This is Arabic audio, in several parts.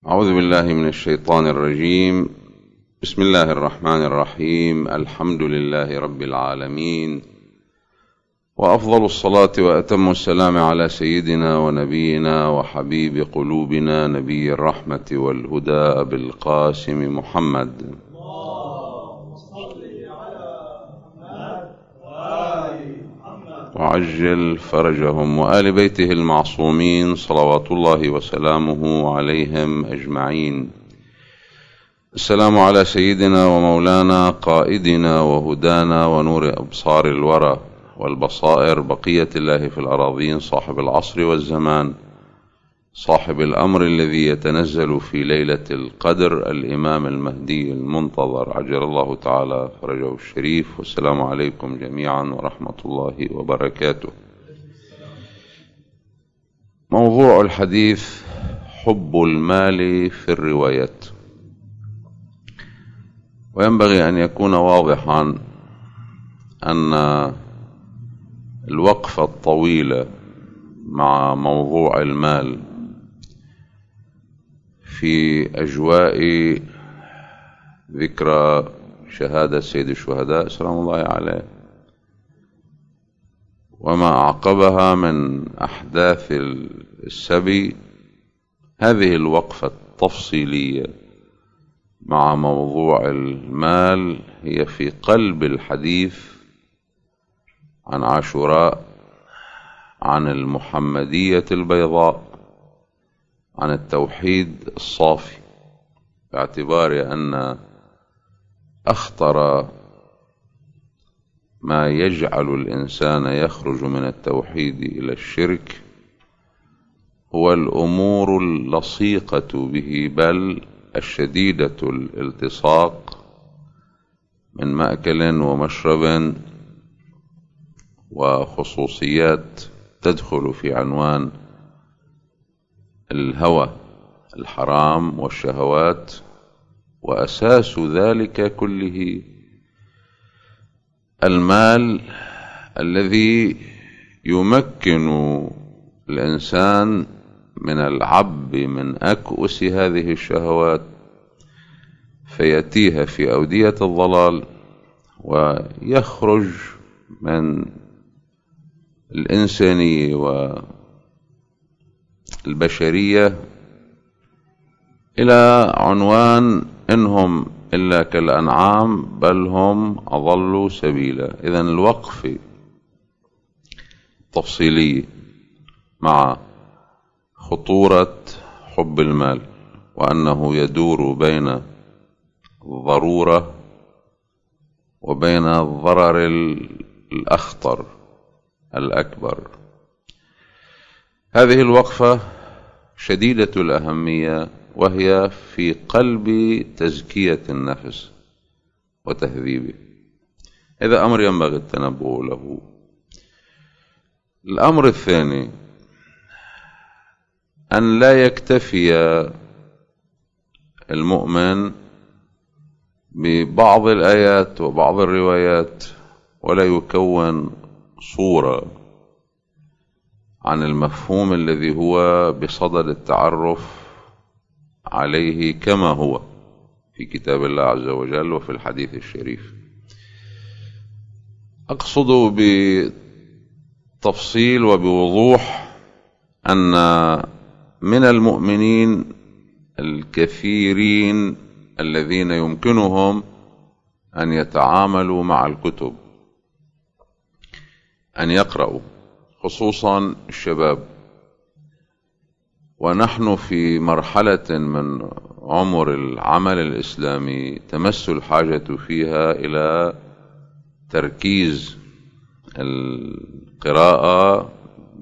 أعوذ بالله من الشيطان الرجيم. بسم الله الرحمن الرحيم. الحمد لله رب العالمين، وأفضل الصلاة وأتم السلام على سيدنا ونبينا وحبيب قلوبنا نبي الرحمة والهدى أبي القاسم محمد. اللهم صل على محمد وآل محمد وعجل فرجهم وآل بيته المعصومين صلوات الله وسلامه عليهم أجمعين. السلام على سيدنا ومولانا قائدنا وهدانا ونور أبصار الورى والبصائر بقية الله في الأراضين، صاحب العصر والزمان، صاحب الأمر الذي يتنزل في ليلة القدر، الإمام المهدي المنتظر عجل الله تعالى فرجه الشريف. والسلام عليكم جميعا ورحمة الله وبركاته. موضوع الحديث: حب المال في الروايات. وينبغي أن يكون واضحا أن الوقفة الطويلة مع موضوع المال في أجواء ذكرى شهادة سيد الشهداء سلام الله عليه وما أعقبها من أحداث السبي، هذه الوقفة التفصيلية مع موضوع المال هي في قلب الحديث عن عاشوراء، عن المحمدية البيضاء، عن التوحيد الصافي، باعتبار أن أخطر ما يجعل الإنسان يخرج من التوحيد إلى الشرك هو الأمور اللصيقة به، بل الشديدة الالتصاق من مأكل ومشرب وخصوصيات تدخل في عنوان الهوى الحرام والشهوات، وأساس ذلك كله المال الذي يمكن الإنسان من العب من أكؤس هذه الشهوات فيأتيها في أودية الضلال، ويخرج من الإنسانية والبشرية إلى عنوان إنهم إلا كالأنعام بل هم أضلوا سبيلا. إذن الوقف تفصيلي مع خطورة حب المال، وأنه يدور بين الضرورة وبين الضرر الأخطر الأكبر. هذه الوقفة شديدة الأهمية، وهي في قلب تزكية النفس وتهذيبه. هذا أمر ينبغي التنبؤ له. الأمر الثاني: أن لا يكتفي المؤمن ببعض الآيات وبعض الروايات ولا يكون صورة عن المفهوم الذي هو بصدد التعرف عليه كما هو في كتاب الله عز وجل وفي الحديث الشريف. أقصد بتفصيل وبوضوح أن من المؤمنين الكثيرين الذين يمكنهم أن يتعاملوا مع الكتب، أن يقرأوا، خصوصا الشباب، ونحن في مرحلة من عمر العمل الإسلامي تمس الحاجة فيها إلى تركيز القراءة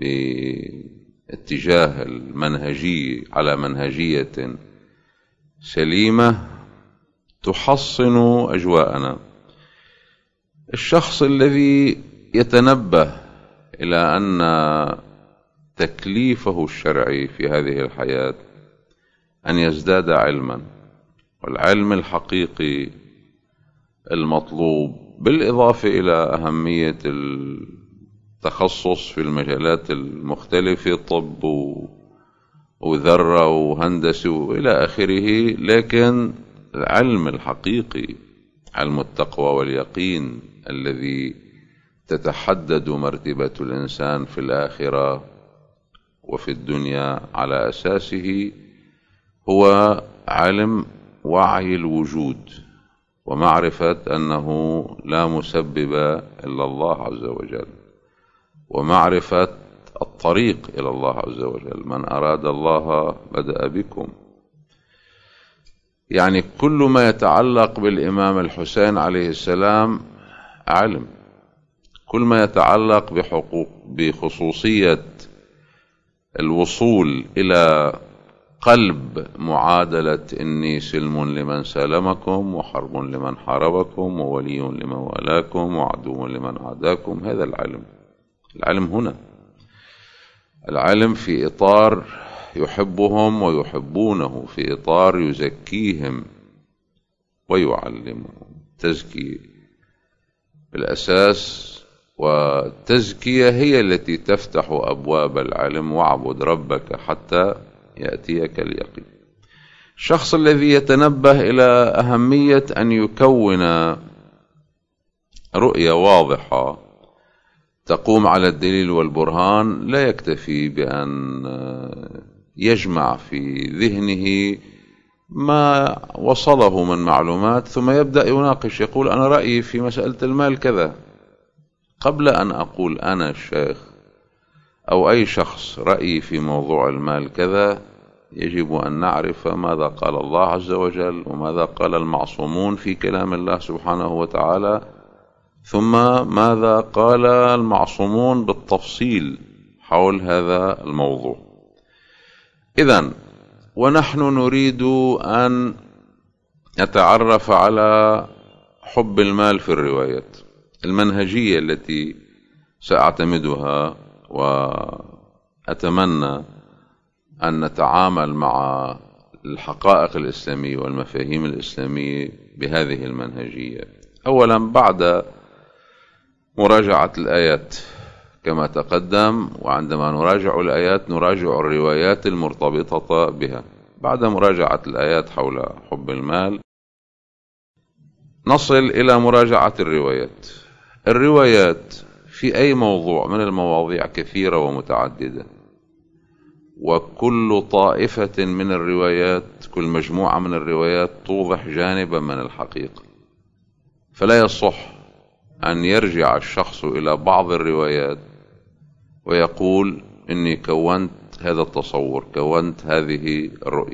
باتجاه المنهجي على منهجية سليمة تحصن أجواءنا. الشخص الذي يتنبه إلى أن تكليفه الشرعي في هذه الحياة أن يزداد علما، والعلم الحقيقي المطلوب، بالإضافة إلى أهمية التخصص في المجالات المختلفة، طب وذرة وهندسة وإلى آخره، لكن العلم الحقيقي، علم التقوى واليقين الذي تتحدد مرتبة الإنسان في الآخرة وفي الدنيا على أساسه، هو علم وعي الوجود ومعرفة أنه لا مسبب إلا الله عز وجل، ومعرفة الطريق إلى الله عز وجل. من أراد الله بدأ بكم. يعني كل ما يتعلق بالإمام الحسين عليه السلام علم، كل ما يتعلق بخصوصية الوصول إلى قلب معادلة إني سلم لمن سالمكم وحرب لمن حاربكم وولي لمن والاكم وعدو لمن عاداكم، هذا العلم. العلم هنا العلم في إطار يحبهم ويحبونه، في إطار يزكيهم ويعلمهم. تزكية بالأساس، والتزكية هي التي تفتح أبواب العلم. واعبد ربك حتى يأتيك اليقين. الشخص الذي يتنبه إلى أهمية أن يكون رؤية واضحة تقوم على الدليل والبرهان، لا يكتفي بأن يجمع في ذهنه ما وصله من معلومات ثم يبدأ يناقش، يقول أنا رأيي في مسألة المال كذا. قبل أن أقول أنا الشيخ أو أي شخص رأيي في موضوع المال كذا، يجب أن نعرف ماذا قال الله عز وجل وماذا قال المعصومون في كلام الله سبحانه وتعالى، ثم ماذا قال المعصومون بالتفصيل حول هذا الموضوع. إذن ونحن نريد أن نتعرف على حب المال في الروايات. المنهجية التي سأعتمدها وأتمنى أن نتعامل مع الحقائق الإسلامية والمفاهيم الإسلامية بهذه المنهجية. أولا، بعد مراجعة الآيات كما تقدم، وعندما نراجع الآيات نراجع الروايات المرتبطة بها. بعد مراجعة الآيات حول حب المال نصل إلى مراجعة الروايات. الروايات في أي موضوع من المواضيع كثيرة ومتعددة، وكل طائفة من الروايات، كل مجموعة من الروايات توضح جانبا من الحقيقة. فلا يصح أن يرجع الشخص إلى بعض الروايات ويقول إني كونت هذا التصور، كونت هذه الرؤية.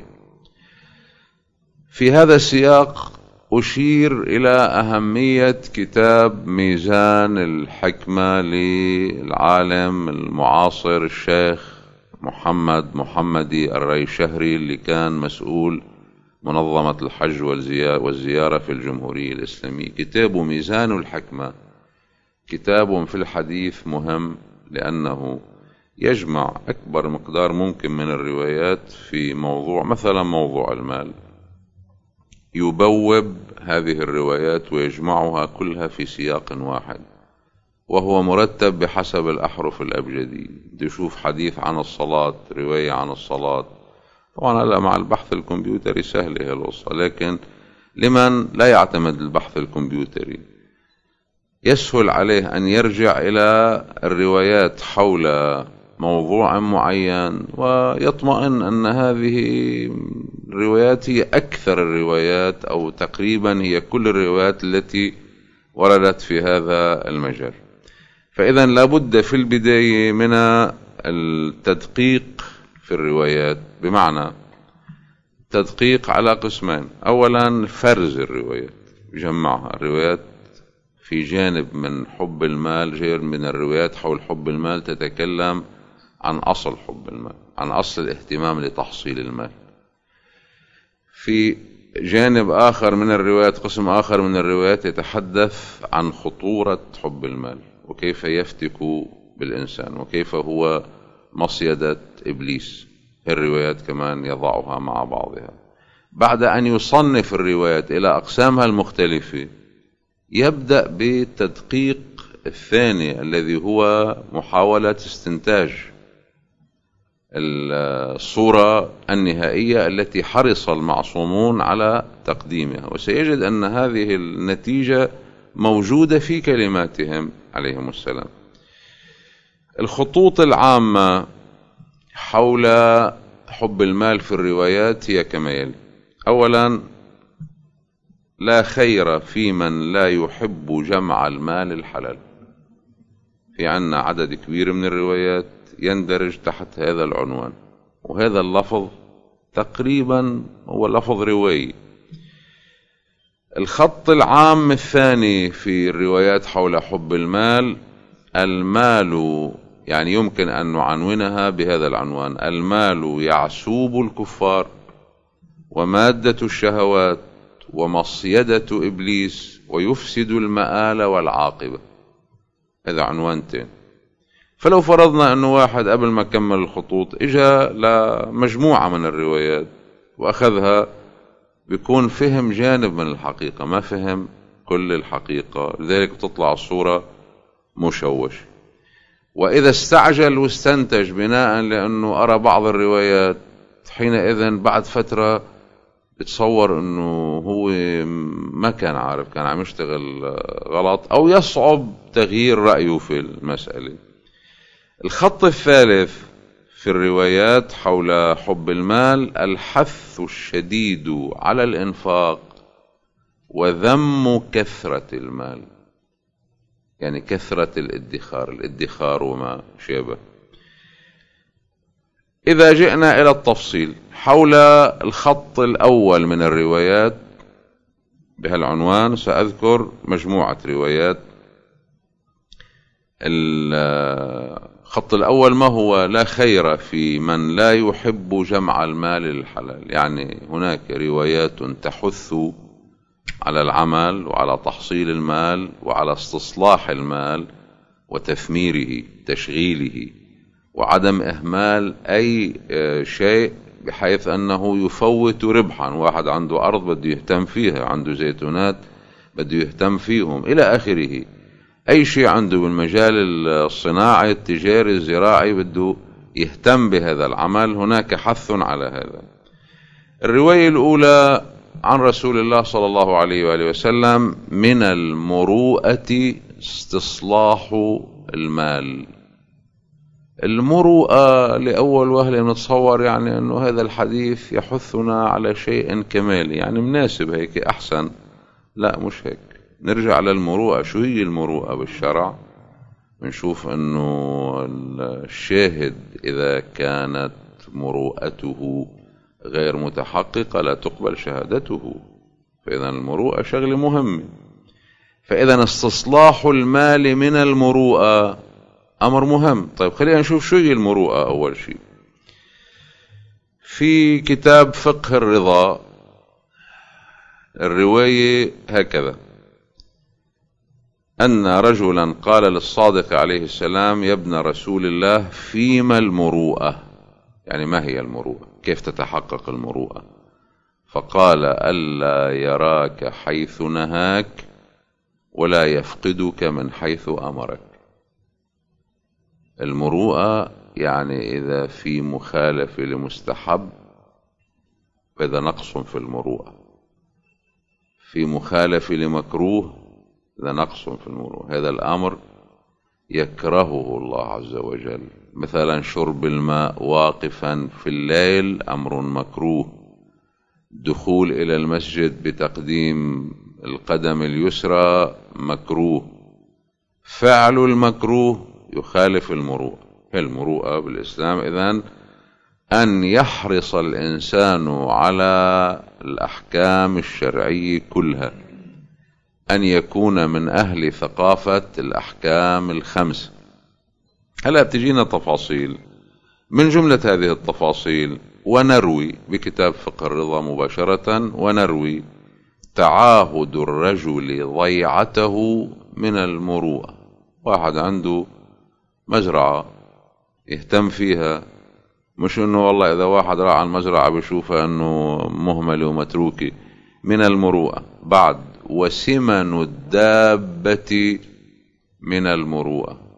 في هذا السياق أشير إلى أهمية كتاب ميزان الحكمة للعالم المعاصر الشيخ محمدي الريشهري، اللي كان مسؤول منظمة الحج والزيارة في الجمهورية الإسلامية. كتاب ميزان الحكمة كتاب في الحديث مهم، لأنه يجمع أكبر مقدار ممكن من الروايات في موضوع، مثلا موضوع المال، يبوب هذه الروايات ويجمعها كلها في سياق واحد، وهو مرتب بحسب الأحرف الأبجدية. تشوف حديث عن الصلاة، رواية عن الصلاة. طبعا هلا مع البحث الكمبيوتري سهلة القصة، لكن لمن لا يعتمد البحث الكمبيوتري يسهل عليه أن يرجع إلى الروايات حول موضوع معين ويطمئن أن هذه الروايات هي أكثر الروايات، أو تقريبا هي كل الروايات التي وردت في هذا المجال. فإذا لابد في البداية من التدقيق في الروايات، بمعنى تدقيق على قسمين. أولا فرز الروايات، جمعها. الروايات في جانب من حب المال، غير من الروايات حول حب المال تتكلم عن أصل حب المال، عن أصل الاهتمام لتحصيل المال. في جانب آخر من الروايات، قسم آخر من الروايات يتحدث عن خطورة حب المال وكيف يفتك بالإنسان وكيف هو مصيدة إبليس. الروايات كمان يضعها مع بعضها. بعد أن يصنف الروايات إلى أقسامها المختلفة، يبدأ بالتدقيق الثاني الذي هو محاولة استنتاج الصورة النهائية التي حرص المعصومون على تقديمها، وسيجد أن هذه النتيجة موجودة في كلماتهم عليهم السلام. الخطوط العامة حول حب المال في الروايات هي كما يلي: أولا، لا خير في من لا يحب جمع المال الحلال. في عنا عدد كبير من الروايات يندرج تحت هذا العنوان، وهذا اللفظ تقريبا هو لفظ روائي. الخط العام الثاني في الروايات حول حب المال: المال، يعني يمكن أن نعنونها بهذا العنوان: المال يعسوب الكفار ومادة الشهوات ومصيدة إبليس ويفسد المآل والعاقبة. هذا عنوانتين. فلو فرضنا أنه واحد قبل ما كمل الخطوط إجا لمجموعة من الروايات وأخذها، بيكون فهم جانب من الحقيقة، ما فهم كل الحقيقة، لذلك تطلع الصورة مشوشة. وإذا استعجل واستنتج بناء لأنه أرى بعض الروايات، حينئذ بعد فترة بتصور أنه هو ما كان عارف، كان عم يشتغل غلط، أو يصعب تغيير رأيه في المسألة. الخط الثالث في الروايات حول حب المال: الحث الشديد على الإنفاق وذم كثرة المال، يعني كثرة الادخار وما شابه. إذا جئنا إلى التفصيل حول الخط الأول من الروايات بهالعنوان، سأذكر مجموعة روايات. الخط الأول: ما هو لا خير في من لا يحب جمع المال للحلال. يعني هناك روايات تحث على العمل وعلى تحصيل المال وعلى استصلاح المال وتثميره، تشغيله، وعدم إهمال أي شيء بحيث أنه يفوت ربحا. واحد عنده أرض بده يهتم فيها، عنده زيتونات بده يهتم فيهم إلى آخره. أي شيء عنده بالمجال الصناعي التجاري الزراعي بده يهتم بهذا العمل، هناك حث على هذا. الرواية الأولى عن رسول الله صلى الله عليه وآله وسلم: من المروءة استصلاح المال. المروءة لأول وهلة نتصور يعني أنه هذا الحديث يحثنا على شيء كمالي، يعني مناسب هيك أحسن. لا، مش هيك. نرجع للمروءة. شو هي المروءة بالشرع؟ بنشوف أنه الشاهد إذا كانت مروءته غير متحققة لا تقبل شهادته، فإذا المروءة شغلة مهمة. فإذا استصلاح المال من المروءة أمر مهم. طيب خلينا نشوف شو هي المروءة. أول شيء في كتاب فقه الرضا الرواية هكذا: أن رجلا قال للصادق عليه السلام: يا ابن رسول الله، فيما المروءة؟ يعني ما هي المروءة؟ كيف تتحقق المروءة؟ فقال: ألا يراك حيث نهاك ولا يفقدك من حيث أمرك. المروءة يعني إذا في مخالفة لمستحب فإذا نقص في المروءة، في مخالفة لمكروه إذا نقص في المروءة. هذا الأمر يكرهه الله عز وجل. مثلا شرب الماء واقفا في الليل أمر مكروه، دخول إلى المسجد بتقديم القدم اليسرى مكروه، فعل المكروه يخالف المروءة. المروءة بالإسلام إذن أن يحرص الإنسان على الأحكام الشرعية كلها، أن يكون من أهل ثقافة الأحكام الخمس. هلا بتجينا تفاصيل من جملة هذه التفاصيل، ونروي بكتاب فقه الرضا مباشرة، ونروي: تعاهد الرجل ضيعته من المروءة. واحد عنده مزرعة يهتم فيها، مش انه والله اذا واحد راح على المزرعة بيشوفها انه مهملة ومتروكة، من المروءة. بعد: وسمن الدابة من المروءة.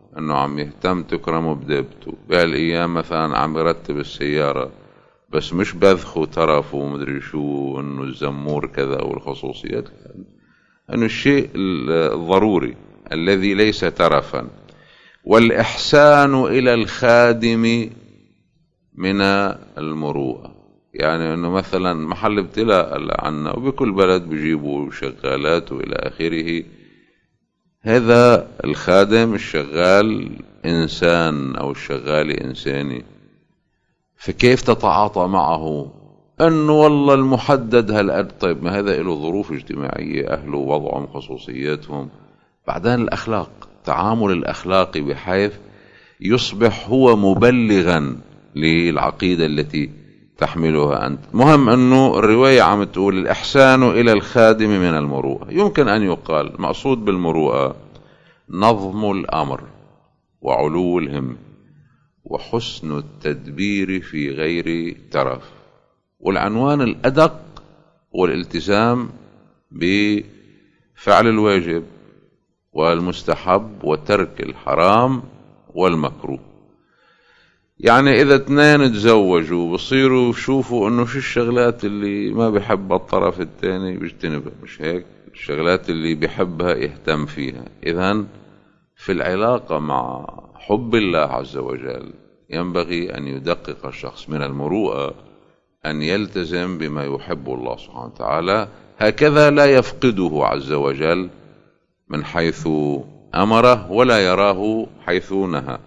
أنه عم يهتم تكرمه بديبته. بهالأيام مثلا عم يرتب السيارة، بس مش بذخ وترف ومدري شو، أنه الزمور كذا والخصوصيات، أنه الشيء الضروري الذي ليس ترفا. والإحسان إلى الخادم من المروءة، يعني أنه مثلا محل ابتلاء عنا وبكل بلد بيجيبوا شغالات وإلى آخره، هذا الخادم الشغال إنسان أو الشغال إنساني، فكيف تتعاطى معه؟ أنه والله المحدد هالقد، طيب ما هذا له ظروف اجتماعية، أهله وضعهم خصوصياتهم. بعدين الأخلاق، التعامل الأخلاقي بحيث يصبح هو مبلغا للعقيدة التي تحملها أنت. مهم أنه الرواية عم تقول الإحسان إلى الخادم من المروءة. يمكن أن يقال مقصود بالمروءة نظم الأمر وعلو الهم وحسن التدبير في غير ترف. والعنوان الأدق هو الالتزام بفعل الواجب والمستحب وترك الحرام والمكروه. يعني إذا اثنين تزوجوا بصيروا يشوفوا أنه شو الشغلات اللي ما بيحبها الطرف الثاني بيجتنبها، مش هيك؟ الشغلات اللي بيحبها يهتم فيها. إذن في العلاقة مع حب الله عز وجل ينبغي أن يدقق الشخص من المروءة أن يلتزم بما يحب الله سبحانه وتعالى، هكذا لا يفقده عز وجل من حيث أمره ولا يراه حيث نهى.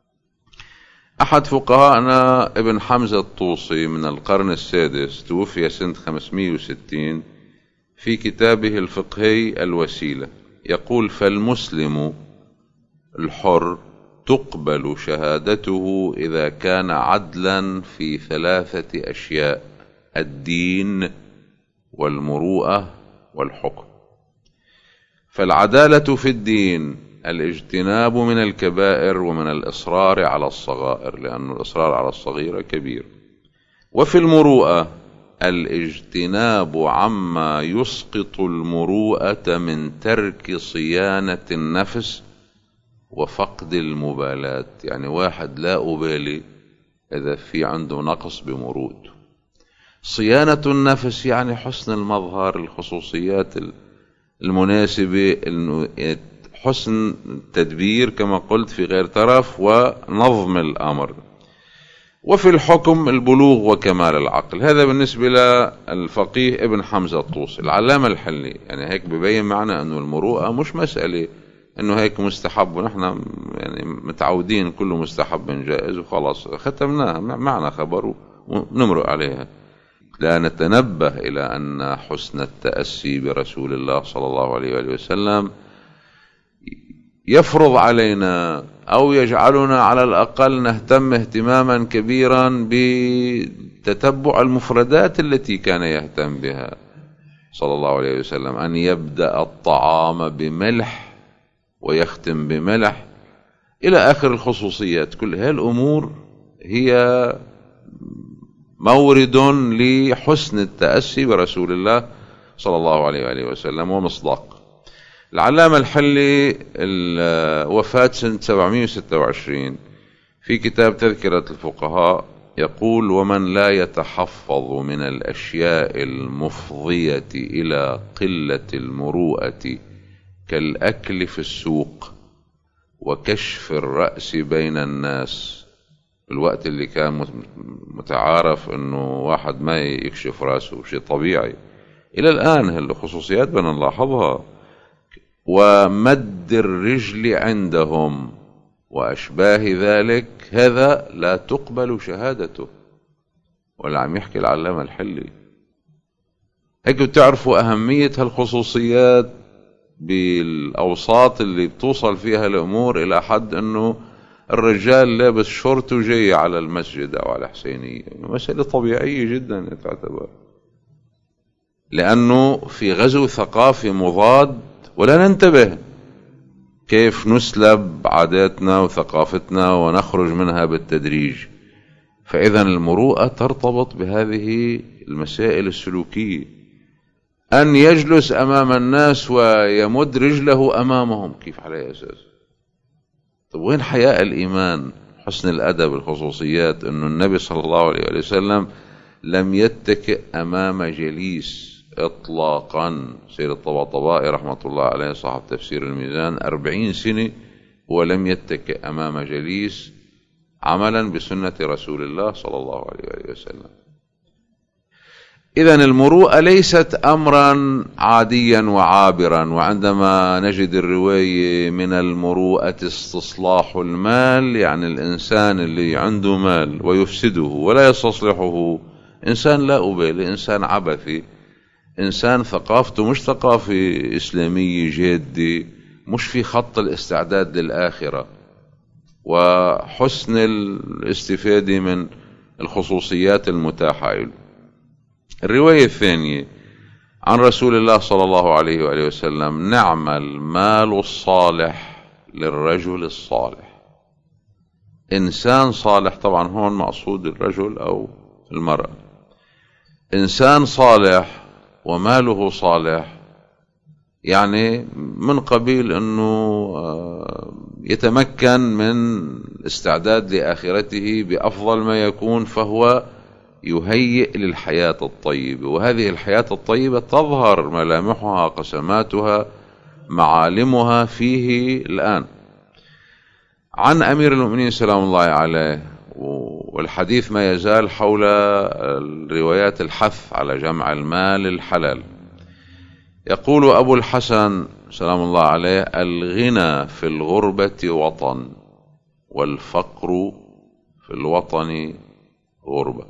أحد فقهاءنا ابن حمزة الطوسي من القرن السادس توفي سنة 560، في كتابه الفقهي الوسيلة يقول: فالمسلم الحر تقبل شهادته إذا كان عدلا في 3 أشياء: الدين والمروءة والحكم. فالعدالة في الدين الاجتناب من الكبائر ومن الإصرار على الصغائر، لأن الإصرار على الصغيرة كبير. وفي المروءة الاجتناب عما يسقط المروءة من ترك صيانة النفس وفقد المبالاة. يعني واحد لا أبالي إذا في عنده نقص بمروءته. صيانة النفس يعني حسن المظهر، الخصوصيات المناسبة، حسن التدبير كما قلت في غير ترف، ونظم الأمر. وفي الحكم البلوغ وكمال العقل. هذا بالنسبة للفقيه ابن حمزة الطوسي. العلامة الحلي يعني هيك ببين معنا أنه المروءة مش مسألة أنه هيك مستحب ونحن يعني متعودين كله مستحب جائز وخلاص ختمناها، معنا خبر ونمرق عليها. لا نتنبه إلى أن حسن التأسي برسول الله صلى الله عليه وآله وسلم يفرض علينا أو يجعلنا على الأقل نهتم اهتماما كبيرا بتتبع المفردات التي كان يهتم بها صلى الله عليه وسلم، أن يبدأ الطعام بملح ويختم بملح إلى آخر الخصوصيات. كل هذه الأمور هي مورد لحسن التأسي برسول الله صلى الله عليه وآله وسلم ومصداق. العلامة الحلي الوفاة سنة 726 في كتاب تذكرة الفقهاء يقول: ومن لا يتحفظ من الأشياء المفضية إلى قلة المروءة كالأكل في السوق وكشف الرأس بين الناس. الوقت اللي كان متعارف انه واحد ما يكشف رأسه شيء طبيعي، الى الآن هالخصوصيات بدنا نلاحظها. ومد الرجل عندهم وأشباه ذلك، هذا لا تقبل شهادته. ولا عم يحكي العلامة الحلي هيك؟ بتعرفوا أهمية هالخصوصيات بالأوساط اللي بتوصل فيها الأمور إلى حد أنه الرجال لابس شورت وجاي على المسجد أو على حسينية، مسألة طبيعية جدا تعتبر، لأنه في غزو ثقافي مضاد. ولا ننتبه كيف نسلب عاداتنا وثقافتنا ونخرج منها بالتدريج. فإذا المروءة ترتبط بهذه المسائل السلوكية. أن يجلس أمام الناس ويمد رجله أمامهم، كيف على أي أساس؟ طب وين حياء الإيمان، حسن الأدب، الخصوصيات؟ أنه النبي صلى الله عليه وسلم لم يتكئ أمام جليس إطلاقا. سيد الطباطبائي رحمة الله عليه صاحب تفسير الميزان 40 سنة ولم يتكئ أمام جليس عملا بسنة رسول الله صلى الله عليه وسلم. إذن المروءة ليست أمرا عاديا وعابرا. وعندما نجد الرواية من المروءة استصلاح المال، يعني الإنسان اللي عنده مال ويفسده ولا يستصلحه إنسان لا أبالي، إنسان عبثي، إنسان ثقافته مش ثقافة إسلامية جادة، مش في خط الاستعداد للآخرة وحسن الاستفادة من الخصوصيات المتاحة له. الرواية الثانية عن رسول الله صلى الله عليه وآله وسلم: نعم المال الصالح للرجل الصالح. إنسان صالح، طبعا هون مقصود الرجل أو المرأة. إنسان صالح وماله صالح، يعني من قبيل أنه يتمكن من الاستعداد لآخرته بأفضل ما يكون، فهو يهيئ للحياة الطيبة. وهذه الحياة الطيبة تظهر ملامحها، قسماتها، معالمها فيه الآن. عن أمير المؤمنين سلام الله عليه، والحديث ما يزال حول الروايات الحث على جمع المال الحلال، يقول أبو الحسن سلام الله عليه: الغنى في الغربة وطن، والفقر في الوطن غربة.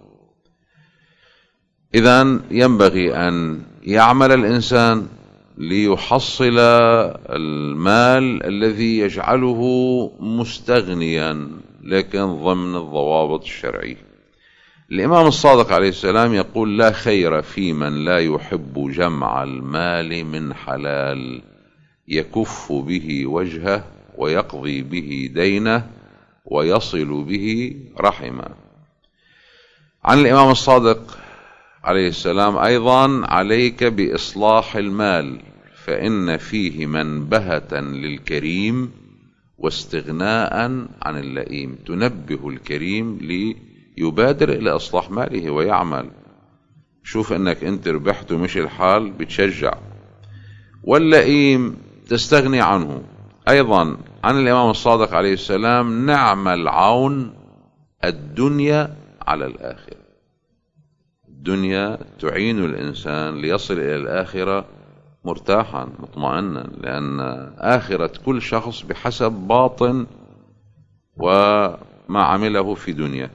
إذن ينبغي أن يعمل الإنسان ليحصل المال الذي يجعله مستغنيا، لكن ضمن الضوابط الشرعية. الإمام الصادق عليه السلام يقول: لا خير في من لا يحب جمع المال من حلال، يكف به وجهه ويقضي به دينه ويصل به رحمه. عن الإمام الصادق عليه السلام أيضا: عليك بإصلاح المال، فإن فيه منبهة للكريم واستغناء عن اللئيم. تنبه الكريم ليبادر إلى إصلاح ماله ويعمل. شوف أنك أنت ربحت ومش الحال، بتشجع. واللئيم تستغني عنه. أيضا عن الإمام الصادق عليه السلام: نعم العون الدنيا على الآخرة. الدنيا تعين الإنسان ليصل إلى الآخرة مرتاحا مطمئنا، لأن آخرة كل شخص بحسب باطن وما عمله في دنيا.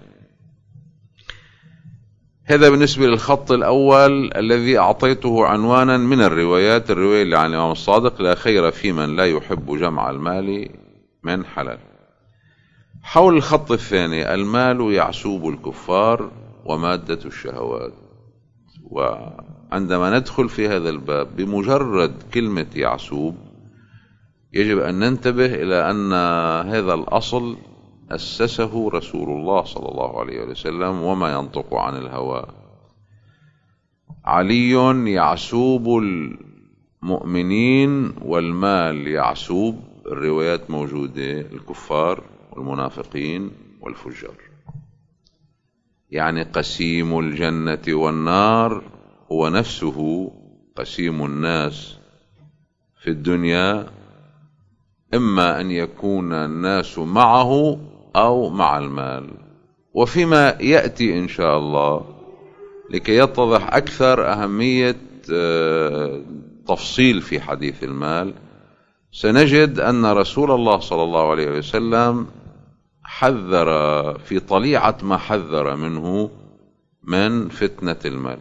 هذا بالنسبة للخط الأول الذي أعطيته عنوانا من الروايات، الرواية اللي عن الإمام الصادق: لا خير في من لا يحب جمع المال من حلال. حول الخط الثاني: المال يعسوب الكفار ومادة الشهوات. وعندما ندخل في هذا الباب، بمجرد كلمة يعسوب يجب أن ننتبه إلى أن هذا الأصل أسسه رسول الله صلى الله عليه وسلم، وما ينطق عن الهوى. علي يعسوب المؤمنين والمال يعسوب، الروايات موجودة، الكفار والمنافقين والفجار. يعني قسيم الجنة والنار هو نفسه قسيم الناس في الدنيا، إما أن يكون الناس معه أو مع المال. وفيما يأتي إن شاء الله لكي يتضح أكثر أهمية تفصيل في حديث المال، سنجد أن رسول الله صلى الله عليه وسلم حذر في طليعة ما حذر منه من فتنة المال،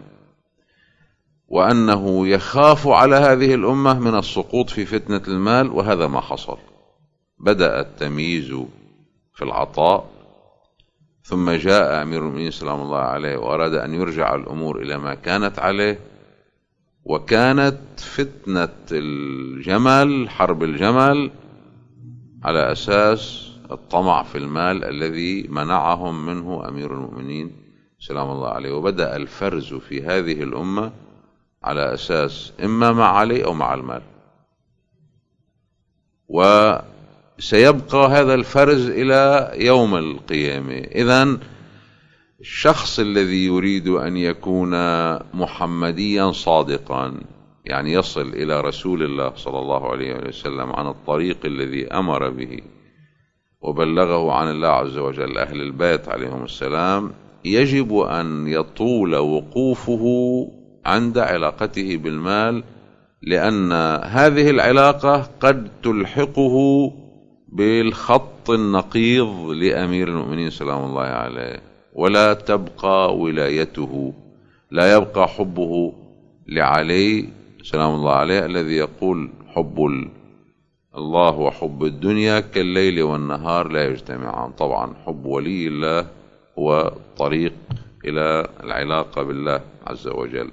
وأنه يخاف على هذه الأمة من السقوط في فتنة المال. وهذا ما حصل. بدأ التمييز في العطاء، ثم جاء أمير المؤمنين سلام الله عليه وأراد أن يرجع الأمور إلى ما كانت عليه، وكانت فتنة الجمل، حرب الجمل، على أساس الطمع في المال الذي منعهم منه أمير المؤمنين سلام الله عليه. وبدأ الفرز في هذه الأمة على أساس إما مع علي أو مع المال. وسيبقى هذا الفرز إلى يوم القيامة. إذن الشخص الذي يريد أن يكون محمديا صادقا، يعني يصل إلى رسول الله صلى الله عليه وسلم عن الطريق الذي أمر به وبلغه عن الله عز وجل أهل البيت عليهم السلام، يجب أن يطول وقوفه عند علاقته بالمال، لأن هذه العلاقة قد تلحقه بالخط النقيض لأمير المؤمنين سلام الله عليه، ولا تبقى ولايته، لا يبقى حبه لعلي سلام الله عليه الذي يقول حب الله وحب الدنيا كالليل والنهار لا يجتمعان. طبعا حب ولي الله هو طريق إلى العلاقة بالله عز وجل.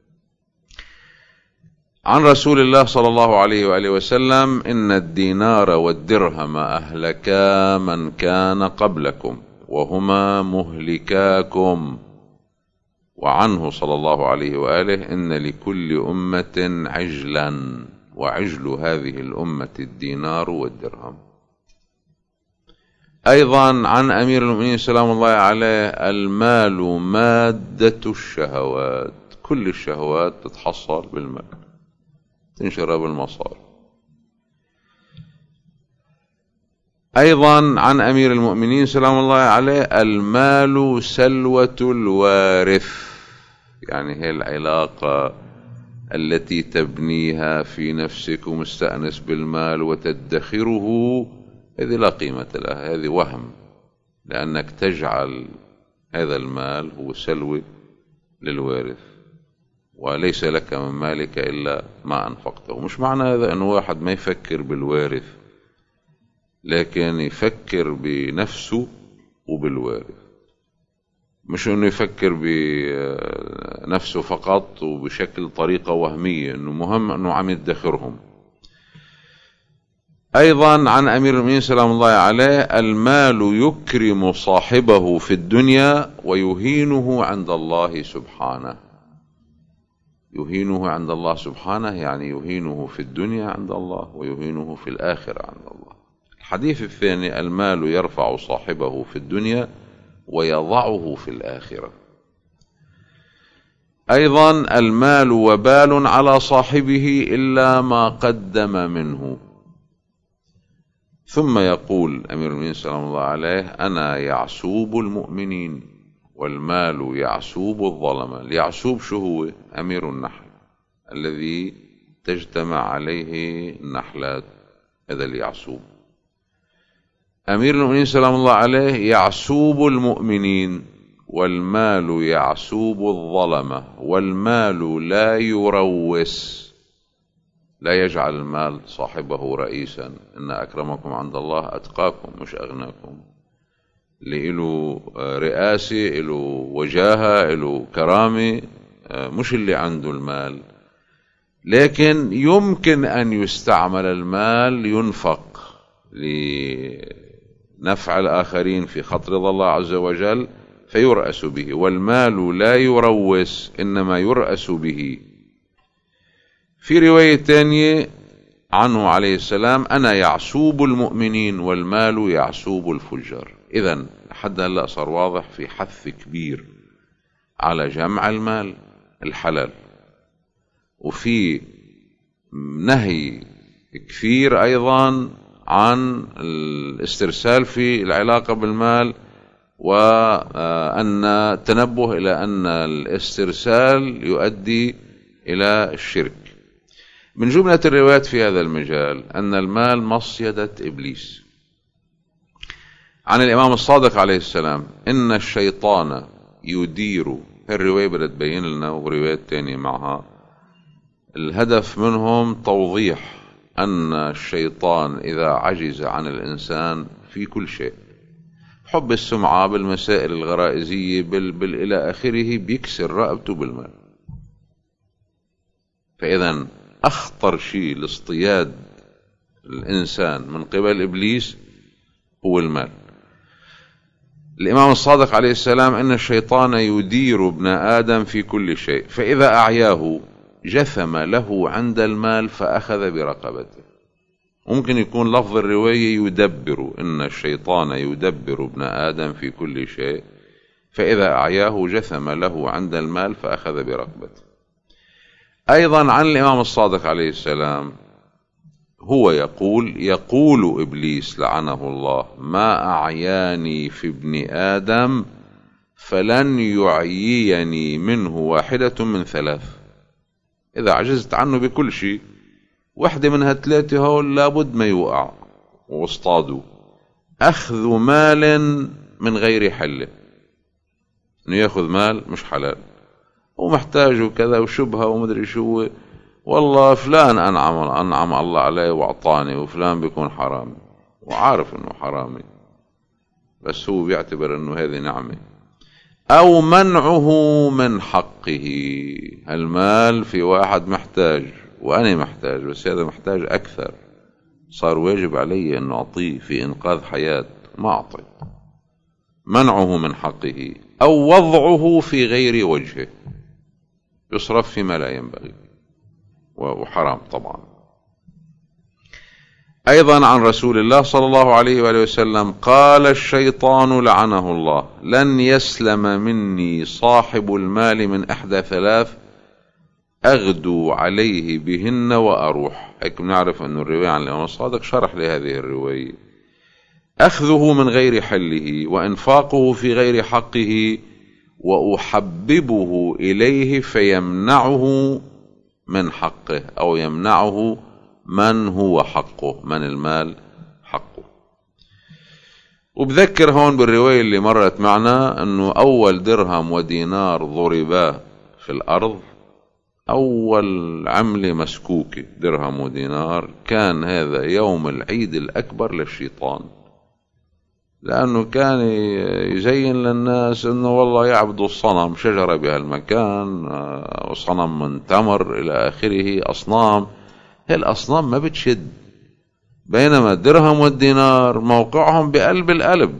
عن رسول الله صلى الله عليه وآله وسلم: إن الدينار والدرهم أهلكا من كان قبلكم وهما مهلكاكم. وعنه صلى الله عليه وآله: إن لكل أمة عجلا وعجل هذه الأمة الدينار والدرهم. أيضا عن أمير المؤمنين سلام الله عليه: المال مادة الشهوات، كل الشهوات تتحصل بالمال، تنشر بالمصاري. أيضا عن أمير المؤمنين سلام الله عليه: المال سلوة الوارث، يعني هي العلاقة التي تبنيها في نفسك ومستأنس بالمال وتدخره، هذه لا قيمة لها، هذه وهم، لأنك تجعل هذا المال هو سلوة للوارث، وليس لك من مالك إلا ما أنفقته. مش معنى هذا أنه واحد ما يفكر بالوارث، لكن يفكر بنفسه وبالوارث، مش أنه يفكر بنفسه فقط وبشكل طريقة وهمية، أنه مهم أنه عم يدخرهم. أيضا عن أمير المؤمنين سلام الله عليه: المال يكرم صاحبه في الدنيا ويهينه عند الله سبحانه. يهينه عند الله سبحانه يعني يهينه في الدنيا عند الله ويهينه في الآخرة عند الله. الحديث الثاني: المال يرفع صاحبه في الدنيا ويضعه في الآخرة. أيضا المال وبال على صاحبه إلا ما قدم منه. ثم يقول أمير المؤمنين سلام الله عليه: أنا يعسوب المؤمنين والمال يعسوب الظلمة. اليعسوب شو هو؟ أمير النحل الذي تجتمع عليه النحلات، هذا اليعسوب. أمير المؤمنين سلام الله عليه يعسوب المؤمنين والمال يعسوب الظلمة، والمال لا يروس، لا يجعل المال صاحبه رئيسا. إن أكرمكم عند الله أتقاكم، مش أغناكم. اللي له رئاسة، له وجاهة، له كرامة، مش اللي عنده المال. لكن يمكن أن يستعمل المال ينفق لنفع الآخرين في خاطر الله عز وجل فيرأس به، والمال لا يروس إنما يرأس به. في رواية تانية عنه عليه السلام: أنا يعسوب المؤمنين والمال يعسوب الفجار. إذن لحد هلأ صار واضح في حث كبير على جمع المال الحلال، وفي نهي كثير أيضا عن الاسترسال في العلاقة بالمال، وأن التنبه إلى أن الاسترسال يؤدي إلى الشرك. من جملة الروايات في هذا المجال أن المال مصيدة إبليس. عن الإمام الصادق عليه السلام: إن الشيطان يدير. الرواية بدها تبين لنا وروايات تانية معها، الهدف منهم توضيح أن الشيطان إذا عجز عن الإنسان في كل شيء، حب السمعة، بالمسائل الغرائزية، إلى آخره، بيكسر رقبته بالمال. فإذا أخطر شيء لاصطياد الإنسان من قبل إبليس هو المال. الإمام الصادق عليه السلام: إن الشيطان يدير ابن آدم في كل شيء، فإذا أعياه جثم له عند المال فأخذ برقبته. ممكن يكون لفظ الرواية يدبر، إن الشيطان يدبر ابن آدم في كل شيء، فإذا أعياه جثم له عند المال فأخذ برقبته. أيضا عن الإمام الصادق عليه السلام هو يقول إبليس لعنه الله: ما أعياني في ابن آدم فلن يعييني منه واحدة من ثلاث. إذا عجزت عنه بكل شيء، واحدة من هالثلاثة هول لابد ما يوقع واصطادوا: أخذ مال من غير حله، إنه يأخذ مال مش حلال ومحتاجه كذا وشبهة ومدري شو، والله فلان أنعم الله عليه وأعطاني، وفلان بيكون حرامي وعارف إنه حرامي بس هو بيعتبر إنه هذه نعمة. أو منعه من حقه، المال في واحد محتاج وأنا محتاج، بس هذا محتاج أكثر، صار واجب علي أن أعطيه في إنقاذ حياة، ما أعطي. منعه من حقه. أو وضعه في غير وجهه، يصرف فيما لا ينبغي وحرام طبعا. أيضا عن رسول الله صلى الله عليه وآله وسلم قال: الشيطان لعنه الله لن يسلم مني صاحب المال من إحدى ثلاث أغدو عليه بهن وأروح. هيك بنعرف أن الرواية عن الإمام الصادق شرح لهذه الرواية: أخذه من غير حله، وإنفاقه في غير حقه، وأحببه إليه فيمنعه من حقه، أو يمنعه من هو حقه، من المال حقه. وبذكر هون بالرواية اللي مرت معنا أنه أول درهم ودينار ضربا في الأرض، أول عملة مسكوكة درهم ودينار، كان هذا يوم العيد الأكبر للشيطان، لأنه كان يزين للناس أنه والله يعبدوا الصنم، شجرة بهالمكان وصنم من تمر إلى آخره، أصنام. هالأصنام ما بتشد، بينما الدرهم والدينار موقعهم بقلب القلب.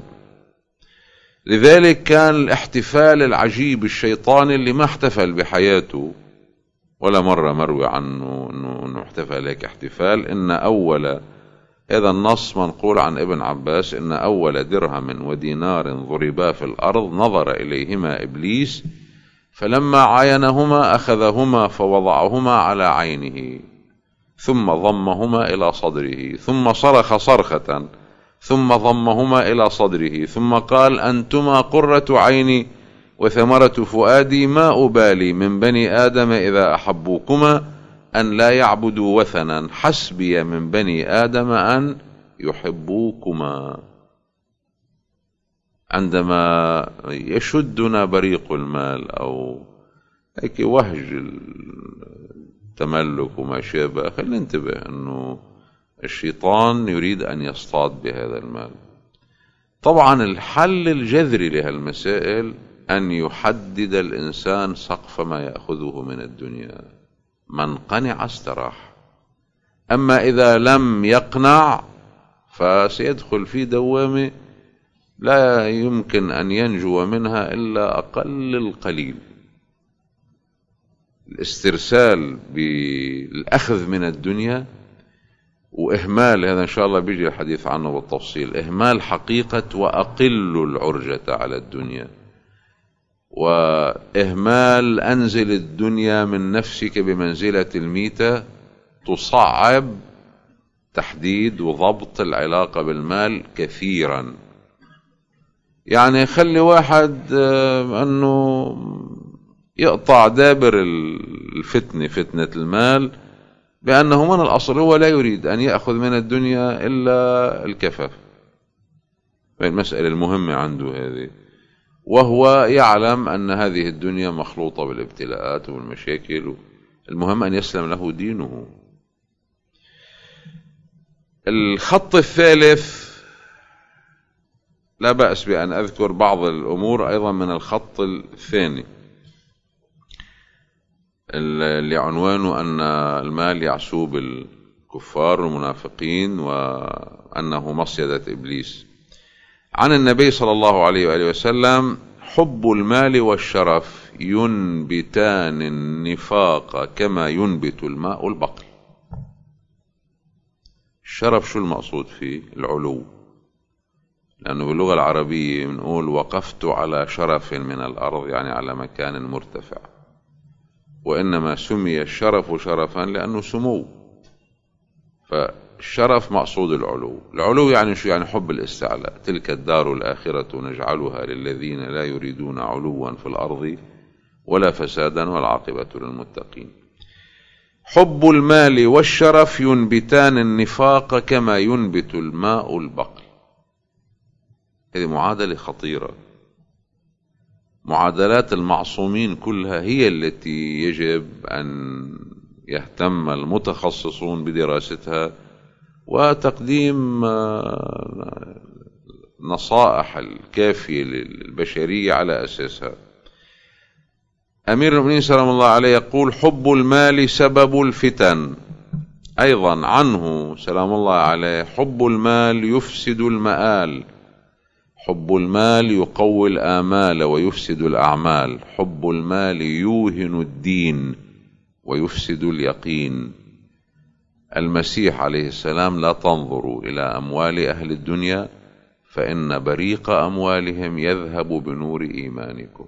لذلك كان الاحتفال العجيب الشيطاني اللي ما احتفل بحياته ولا مرة مروي عنه أنه احتفل هيك احتفال. إن أول، هذا النص منقول عن ابن عباس، إن أول درهم ودينار ضربا في الأرض نظر إليهما إبليس، فلما عاينهما أخذهما فوضعهما على عينه، ثم ضمهما إلى صدره، ثم صرخ صرخة، ثم ضمهما إلى صدره، ثم قال: أنتما قرة عيني وثمرة فؤادي، ما أبالي من بني آدم إذا أحبوكما أن لا يعبدوا وثنا، حسبي من بني آدم أن يحبوكما. عندما يشدنا بريق المال أو هيك وهج التملك وما شابه، خلينا ننتبه أنه الشيطان يريد أن يصطاد بهذا المال. طبعا الحل الجذري لهالمسائل أن يحدد الإنسان سقف ما يأخذه من الدنيا، من قنع استراح. أما إذا لم يقنع فسيدخل في دوامة لا يمكن أن ينجو منها إلا أقل القليل. الاسترسال بالأخذ من الدنيا وإهمال، هذا إن شاء الله بيجي الحديث عنه بالتفصيل، إهمال حقيقة وأقل العرجة على الدنيا، وإهمال أنزل الدنيا من نفسك بمنزلة الميتة، تصعب تحديد وضبط العلاقة بالمال كثيرا. يعني خلي واحد أنه يقطع دابر الفتنة، فتنة المال، بأنه من الأصل هو لا يريد أن يأخذ من الدنيا إلا الكفاف، المسألة المهمة عنده هذه، وهو يعلم أن هذه الدنيا مخلوطة بالابتلاءات والمشاكل، المهم أن يسلم له دينه. الخط الثالث، لا بأس بأن أذكر بعض الأمور أيضا من الخط الثاني اللي عنوانه أن المال يعسوب الكفار والمنافقين وأنه مصيدة إبليس. عن النبي صلى الله عليه وآله وسلم: حب المال والشرف ينبتان النفاق كما ينبت الماء البقل. الشرف شو المقصود فيه؟ العلو، لأنه باللغة العربية بنقول وقفت على شرف من الأرض، يعني على مكان مرتفع، وإنما سمي الشرف شرفا لأنه سمو. فالشرف مقصود العلو. العلو يعني شو؟ يعني حب الاستعلاء. تلك الدار الآخرة نجعلها للذين لا يريدون علوا في الأرض ولا فسادا والعاقبة للمتقين. حب المال والشرف ينبتان النفاق كما ينبت الماء البقل. هذه معادلة خطيرة. معادلات المعصومين كلها هي التي يجب أن يهتم المتخصصون بدراستها وتقديم نصائح الكافية للبشرية على أساسها. أمير المؤمنين سلام الله عليه يقول حب المال سبب الفتن. أيضا عنه سلام الله عليه حب المال يفسد المآل، حب المال يقوي الآمال ويفسد الأعمال، حب المال يوهن الدين ويفسد اليقين. المسيح عليه السلام لا تنظروا إلى أموال أهل الدنيا فإن بريق أموالهم يذهب بنور إيمانكم.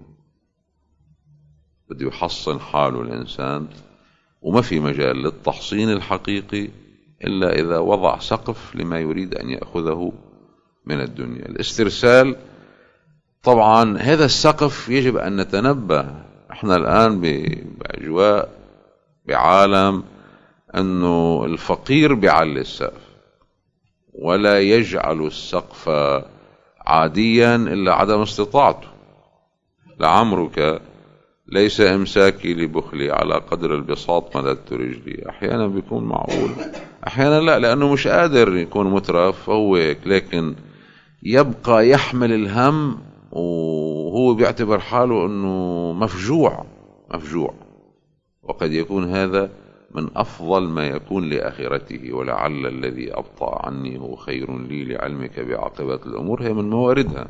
بده يحصن حاله الإنسان، وما في مجال للتحصين الحقيقي إلا إذا وضع سقف لما يريد أن يأخذه من الدنيا. الاسترسال طبعا هذا السقف يجب أن نتنبه. احنا الآن بأجواء بعالم أنه الفقير بيعلي السقف ولا يجعل السقف عاديا إلا عدم استطاعته. لعمرك ليس إمساكي لبخلي على قدر البساط مددت رجلي. أحيانا بيكون معقول، أحيانا لا، لأنه مش قادر يكون مترف فهو هيك، لكن يبقى يحمل الهم وهو بيعتبر حاله أنه مفجوع. وقد يكون هذا من أفضل ما يكون لآخرته. ولعل الذي أبطأ عني هو خير لي لعلمك بعاقبة الأمور، هي من مواردها.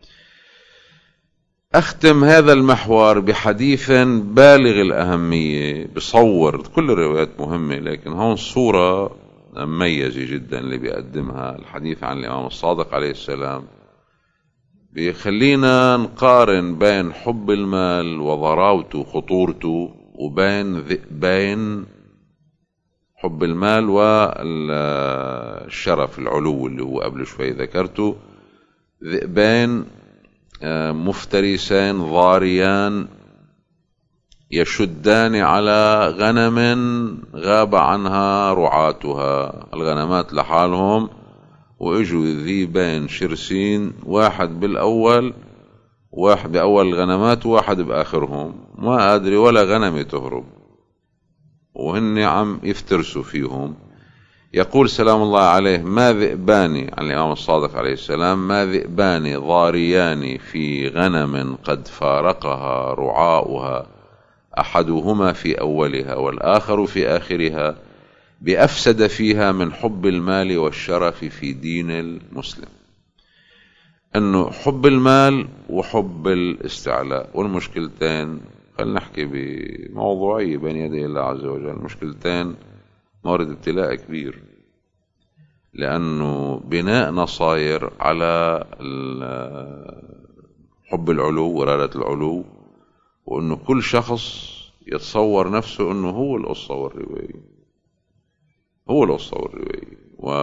أختم هذا المحور بحديث بالغ الأهمية. بصور كل الروايات مهمة، لكن هون صورة مميزة جدا اللي بيقدمها الحديث عن الإمام الصادق عليه السلام. بيخلينا نقارن بين حب المال وضراوته وخطورته وبين ذئبين حب المال والشرف العلو اللي هو قبل شوي ذكرته. ذئبين مفترسين ضاريان يشدان على غنم غاب عنها رعاتها. الغنمات لحالهم واجوا ذيبين شرسين، واحد بالأول، واحد بأول الغنمات وواحد بآخرهم، ما أدري ولا غنمة تهرب وهن عم يفترسوا فيهم. يقول سلام الله عليه ما ذئبان، عن الإمام الصادق عليه السلام، ما ذئبان ضاريان في غنم قد فارقها رعاؤها أحدهما في أولها والآخر في آخرها بأفسد فيها من حب المال والشرف في دين المسلم. أنه حب المال وحب الاستعلاء، والمشكلتين خلينا نحكي بموضوعية بين يدي الله عز وجل، المشكلتين مورد ابتلاء كبير، لأنه بناء نصاير على حب العلو وإرادة العلو، وأنه كل شخص يتصور نفسه أنه هو القصة والرواية، هو القصة والرواية،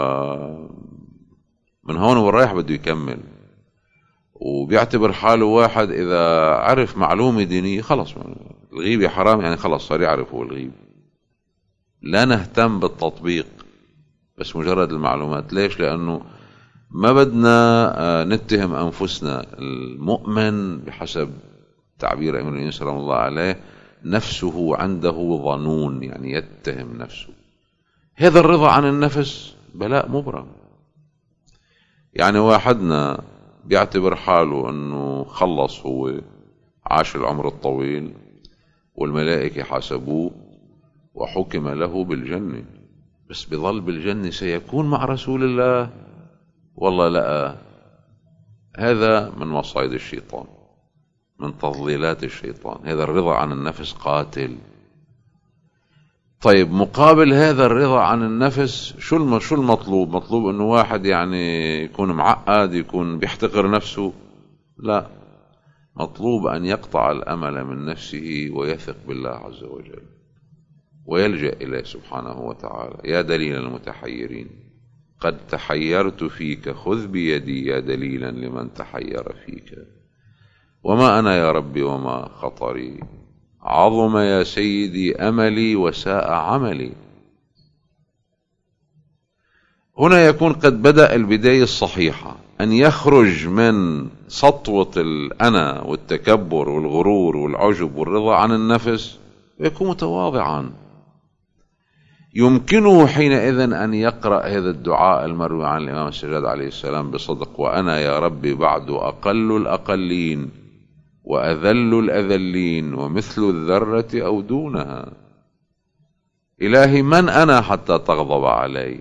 ومن هون ورايح بده يكمل، وبيعتبر حاله واحد إذا عرف معلومة دينية خلص الغيبة حرام، يعني خلص صار يعرف هو الغيب. لا نهتم بالتطبيق، بس مجرد المعلومات. ليش؟ لأنه ما بدنا نتهم أنفسنا. المؤمن بحسب تعبير أمير المؤمنين سلام الله عليه نفسه عنده ظنون، يعني يتهم نفسه. هذا الرضا عن النفس بلاء مبرم. يعني واحدنا بيعتبر حاله أنه خلص، هو عاش العمر الطويل والملائكة حاسبوه وحكم له بالجنة، بس بظل بالجنة سيكون مع رسول الله. والله لا، هذا من مصايد الشيطان، من تضليلات الشيطان. هذا الرضا عن النفس قاتل. طيب مقابل هذا الرضا عن النفس شو المطلوب؟ مطلوب انه واحد يعني يكون معقد، يكون بيحتقر نفسه؟ لا، مطلوب ان يقطع الامل من نفسه ويثق بالله عز وجل ويلجأ اليه سبحانه وتعالى. يا دليل المتحيرين، قد تحيرت فيك خذ بيدي يا دليلا لمن تحير فيك، وما انا يا ربي وما خطري، عظم يا سيدي أملي وساء عملي. هنا يكون قد بدأ البداية الصحيحة، أن يخرج من سطوة الأنا والتكبر والغرور والعجب والرضا عن النفس ويكون متواضعا. يمكنه حينئذ أن يقرأ هذا الدعاء المروي عن الإمام السجاد عليه السلام بصدق: وأنا يا ربي بعد أقل الأقلين وأذل الأذلين ومثل الذرة أو دونها. إلهي من أنا حتى تغضب علي؟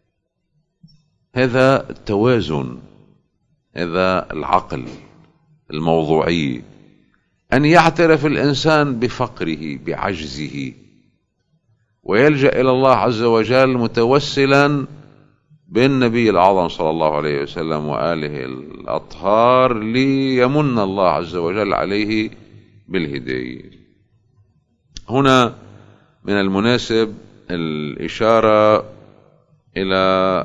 هذا التوازن، هذا العقل الموضوعي، أن يعترف الإنسان بفقره بعجزه ويلجأ إلى الله عز وجل متوسلا بالنبي الأعظم صلى الله عليه وسلم وآله الأطهار ليمن الله عز وجل عليه بالهداية. هنا من المناسب الإشارة إلى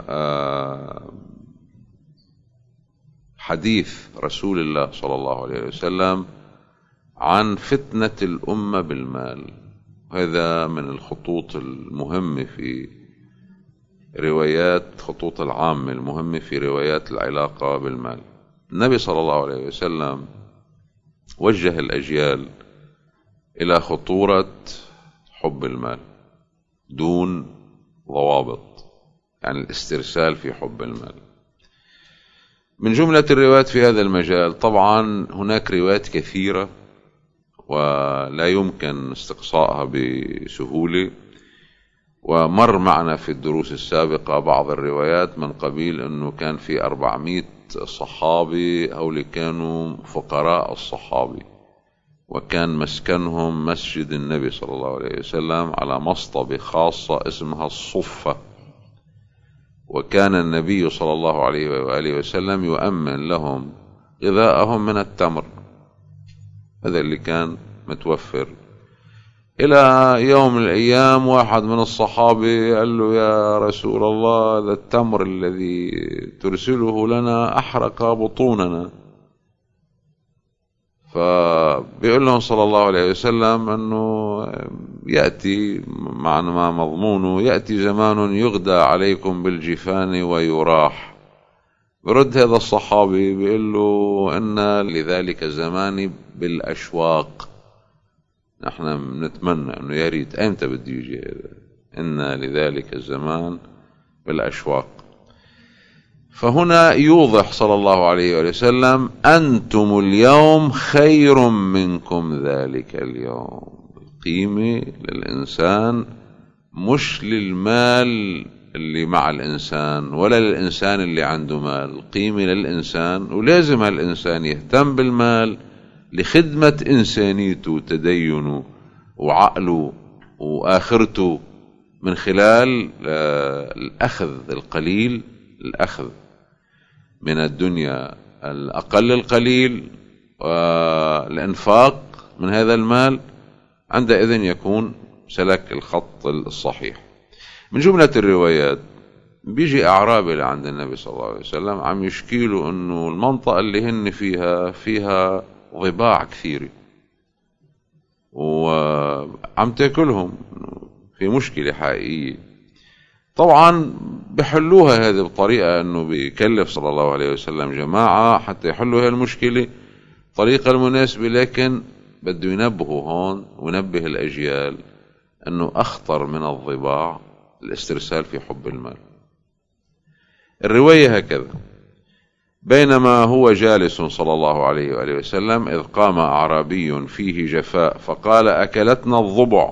حديث رسول الله صلى الله عليه وسلم عن فتنة الأمة بالمال. هذا من الخطوط المهمة في روايات، خطوط العامة المهمة في روايات العلاقة بالمال. النبي صلى الله عليه وسلم وجه الأجيال إلى خطورة حب المال دون ضوابط، يعني الاسترسال في حب المال. من جملة الروايات في هذا المجال، طبعا هناك روايات كثيرة ولا يمكن استقصائها بسهولة، ومر معنا في الدروس السابقة بعض الروايات من قبيل أنه كان في 400 صحابي، هؤلاء كانوا فقراء الصحابي وكان مسكنهم مسجد النبي صلى الله عليه وسلم على مصطبة خاصة اسمها الصفة، وكان النبي صلى الله عليه وآله وسلم يؤمن لهم غذاءهم من التمر، هذا اللي كان متوفر. إلى يوم من الأيام واحد من الصحابة قال له: يا رسول الله، هذا التمر الذي ترسله لنا أحرق بطوننا. فبيقول لهم صلى الله عليه وسلم أنه يأتي معنى ما مضمونه: يأتي زمان يغدى عليكم بالجفان ويراح. برد هذا الصحابي بيقول له: إن لذلك الزمان بالأشواق، نحن نتمنى أنه يا ريت أمتى بده يجي هذا، إن لذلك الزمان بالأشواق. فهنا يوضح صلى الله عليه وسلم: أنتم اليوم خير منكم ذلك اليوم. القيمة للإنسان مش للمال اللي مع الإنسان ولا للإنسان اللي عنده مال، القيمة للإنسان، ولازم هالإنسان يهتم بالمال لخدمة إنسانيته وتدينه وعقله وآخرته من خلال الأخذ القليل، الأخذ من الدنيا الأقل القليل والإنفاق من هذا المال. عندئذ يكون سلك الخط الصحيح. من جملة الروايات بيجي أعرابي لعند النبي صلى الله عليه وسلم عم يشكيله أنه المنطقة اللي هن فيها ضباع كثيرة وعم تاكلهم، في مشكلة حقيقية. طبعا بحلوها هذه بطريقة أنه بيكلف صلى الله عليه وسلم جماعة حتى يحلوا هذه المشكلة طريقة المناسبة، لكن بده ينبهوا هون ونبه الأجيال أنه أخطر من الضباع الاسترسال في حب المال. الرواية هكذا: بينما هو جالس صلى الله عليه وآله وسلم إذ قام أعرابي فيه جفاء فقال: أكلتنا الضبع.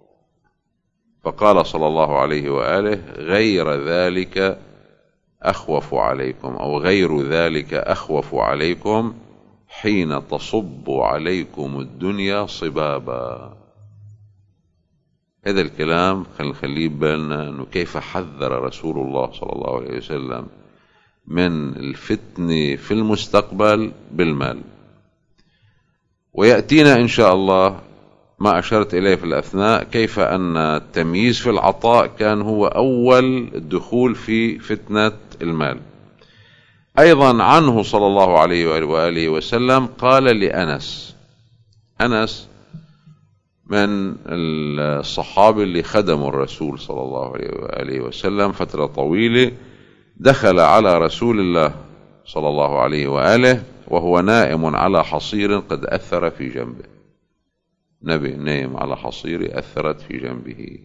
فقال صلى الله عليه وآله: غير ذلك أخوف عليكم، أو غير ذلك أخوف عليكم حين تصب عليكم الدنيا صبابا. هذا الكلام خليه ببالنا أنه كيف حذر رسول الله صلى الله عليه وسلم من الفتنة في المستقبل بالمال. ويأتينا إن شاء الله ما أشرت إليه في الأثناء كيف أن التمييز في العطاء كان هو أول الدخول في فتنة المال. أيضا عنه صلى الله عليه وآله وسلم قال لأنس، أنس من الصحابة اللي خدموا الرسول صلى الله عليه وآله وسلم فترة طويلة، دخل على رسول الله صلى الله عليه وآله وهو نائم على حصير قد أثر في جنبه. نبي نائم على حصير أثرت في جنبه،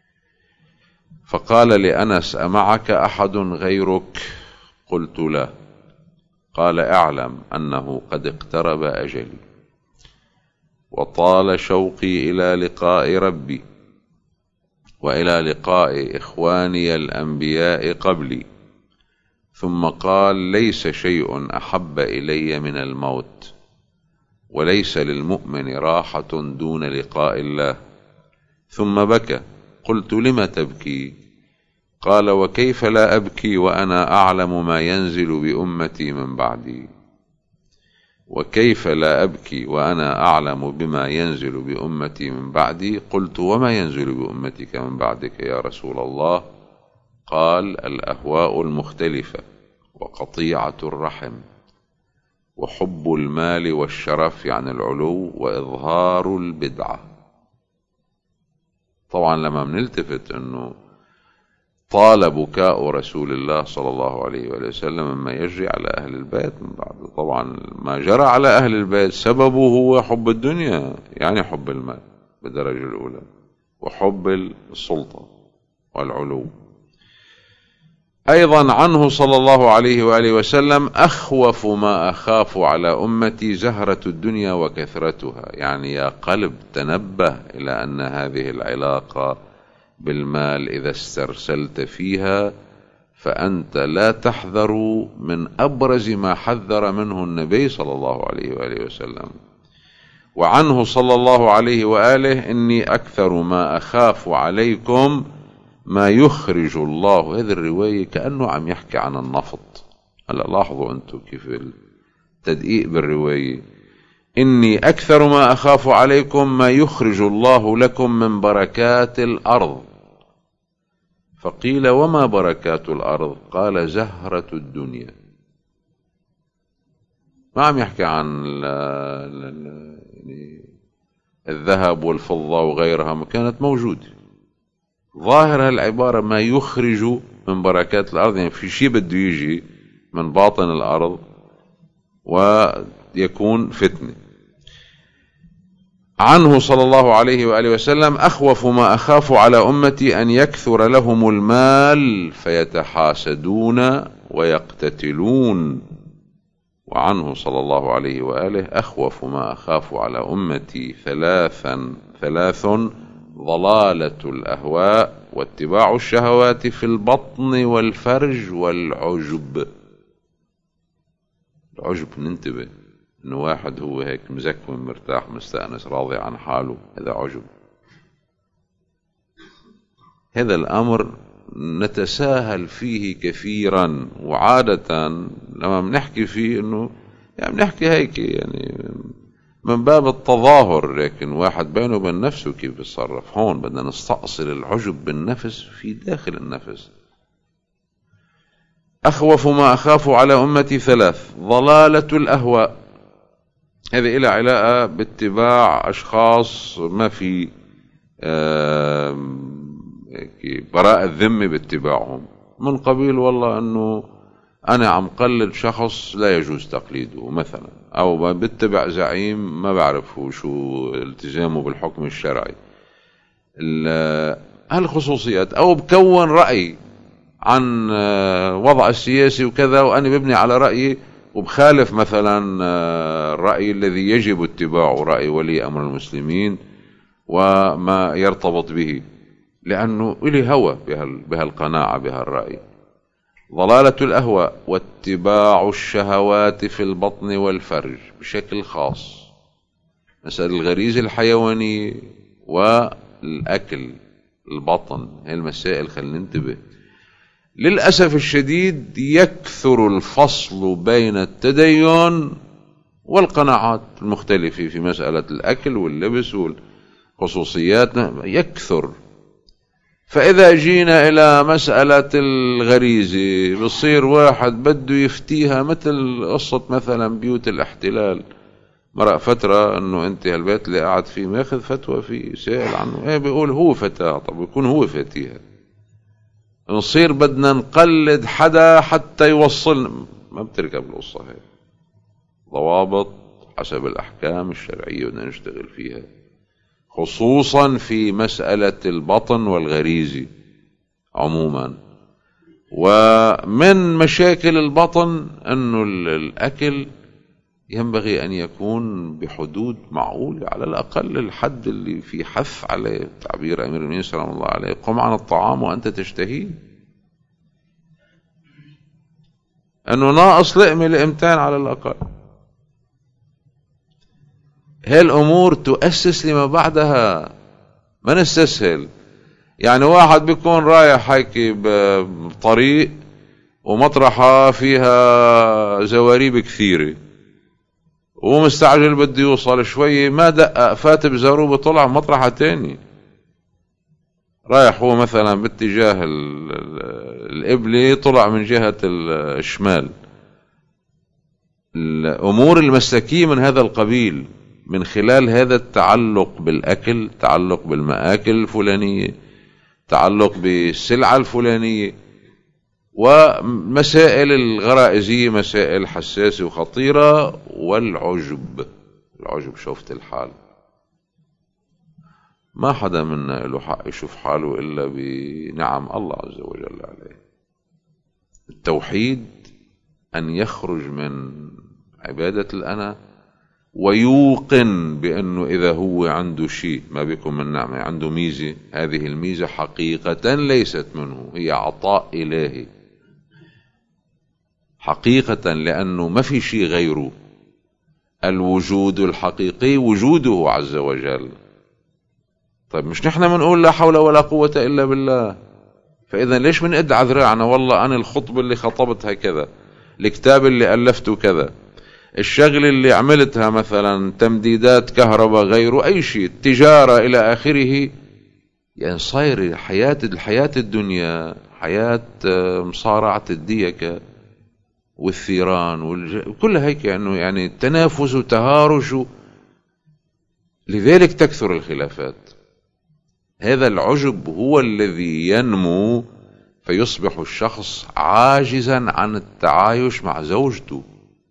فقال لأنس: أمعك أحد غيرك؟ قلت: لا. قال: اعلم أنه قد اقترب أجلي وطال شوقي إلى لقاء ربي وإلى لقاء إخواني الأنبياء قبلي. ثم قال: ليس شيء أحب إلي من الموت، وليس للمؤمن راحة دون لقاء الله. ثم بكى. قلت: لم تبكي؟ قال: وكيف لا أبكي وأنا أعلم ما ينزل بأمتي من بعدي. وكيف لا أبكي وأنا أعلم بما ينزل بأمتي من بعدي؟ قلت: وما ينزل بأمتك من بعدك يا رسول الله؟ قال: الأهواء المختلفة، وقطيعة الرحم، وحب المال والشرف يعني العلو، وإظهار البدعة. طبعا لما بنلتفت أنه طال بكاء رسول الله صلى الله عليه وسلم مما يجري على أهل البيت من بعد. طبعا ما جرى على أهل البيت سببه هو حب الدنيا، يعني حب المال بالدرجة الأولى، وحب السلطة والعلو. أيضا عنه صلى الله عليه وآله وسلم: أخوف ما أخاف على أمتي زهرة الدنيا وكثرتها. يعني يا قلب تنبه إلى أن هذه العلاقة بالمال إذا استرسلت فيها فأنت لا تحذر من أبرز ما حذر منه النبي صلى الله عليه وآله وسلم. وعنه صلى الله عليه وآله: إني أكثر ما أخاف عليكم ما يخرج الله. هذه الرواية كأنه عم يحكي عن النفط. هلا لاحظوا أنتم كيف التدقيق بالرواية. إني أكثر ما أخاف عليكم ما يخرج الله لكم من بركات الأرض. فقيل: وما بركات الأرض؟ قال: زهرة الدنيا. ما عم يحكي عن الذهب والفضة وغيرها، ما كانت موجودة. ظاهر هالعبارة ما يخرج من بركات الأرض، يعني في شيء بده يجي من باطن الأرض ويكون فتنة. عنه صلى الله عليه وآله وسلم: أخوف ما أخاف على أمتي أن يكثر لهم المال فيتحاسدون ويقتتلون. وعنه صلى الله عليه وآله: أخوف ما أخاف على أمتي ثلاث: ضلالة الأهواء، واتباع الشهوات في البطن والفرج، والعجب. العجب ننتبه إنه واحد هو هيك مزكم مرتاح مستأنس راضي عن حاله، هذا عجب. هذا الأمر نتساهل فيه كثيرا، وعادة لما بنحكي فيه إنه يعني بنحكي هيك يعني من باب التظاهر، لكن واحد بينه وبين نفسه كيف بيتصرف. هون بدنا نستأصل العجب بالنفس في داخل النفس. أخوف ما أخاف على أمتي ثلاث: ضلالة الأهواء، هذه إلى علاقة باتباع أشخاص ما في براءة الذمة باتباعهم، من قبيل والله أنه أنا عم قلد شخص لا يجوز تقليده مثلا، أو بتبع زعيم ما بعرفه شو التزامه بالحكم الشرعي، هالخصوصيات، أو بكون رأي عن وضع السياسي وكذا، وأنا ببني على رأيي وبخالف مثلا الرأي الذي يجب اتباعه، رأي ولي أمر المسلمين وما يرتبط به، لأنه إلي هوى بهالقناعة بهالرأي. ضلالة الأهواء، واتباع الشهوات في البطن والفرج بشكل خاص، مسألة الغريزة الحيوانية الأكل، البطن، هي المسائل خلينا ننتبه. للأسف الشديد يكثر الفصل بين التدين والقناعات المختلفة في مسألة الأكل واللبس والخصوصيات، يكثر. فإذا جينا إلى مسألة الغريزة بصير واحد بده يفتيها مثل قصة مثلا بيوت الاحتلال. مرق فترة انه انت هالبيت اللي قاعد فيه ماخذ فتوى فيه، سائل عنه، ايه بيقول هو فتاة، طب يكون هو فاتيها. نصير بدنا نقلد حدا حتى يوصلنا، ما بتركب القصة هيك. ضوابط حسب الأحكام الشرعية بدنا نشتغل فيها، خصوصا في مسألة البطن والغريزة عموما. ومن مشاكل البطن أنه الأكل ينبغي أن يكون بحدود معقولة، على الأقل الحد اللي في حث عليه تعبير أمير المؤمنين سلام الله عليه: قم عن الطعام وأنت تشتهيه. أنه ناقص لقمة لقمتين على الأقل. هاي الأمور تؤسس لما بعدها، ما نستسهل. يعني واحد بيكون رايح هيك بطريق ومطرحة فيها زواريب كثيرة ومستعجل بده يوصل شوي، ما دقق فات بزاروبه طلع مطرحة تاني، رايح هو مثلا باتجاه القبلة طلع من جهة الشمال. الأمور المسلكية من هذا القبيل من خلال هذا التعلق بالأكل، تعلق بالمآكل الفلانية، تعلق بالسلعة الفلانية، ومسائل الغرائزية مسائل حساسة وخطيرة. والعجب، العجب شوفت الحال، ما حدا منا له حق يشوف حاله إلا بنعم الله عز وجل عليه. التوحيد أن يخرج من عبادة الأنا ويوقن بأنه إذا هو عنده شيء ما بيكون من نعمة، عنده ميزة، هذه الميزة حقيقة ليست منه، هي عطاء إلهي حقيقة، لأنه ما في شيء غيره. الوجود الحقيقي وجوده عز وجل. طيب مش نحن منقول لا حول ولا قوة إلا بالله؟ فإذا ليش منقد ذراعنا والله أنا الخطبة اللي خطبتها كذا، الكتاب اللي ألفته كذا، الشغل اللي عملتها مثلا تمديدات كهرباء غيره أي شيء، التجارة إلى آخره. يعني صاير الحياة الدنيا حياة مصارعة الديكة والثيران وكل هيك، يعني تنافس وتهارش، لذلك تكثر الخلافات. هذا العجب هو الذي ينمو فيصبح الشخص عاجزا عن التعايش مع زوجته،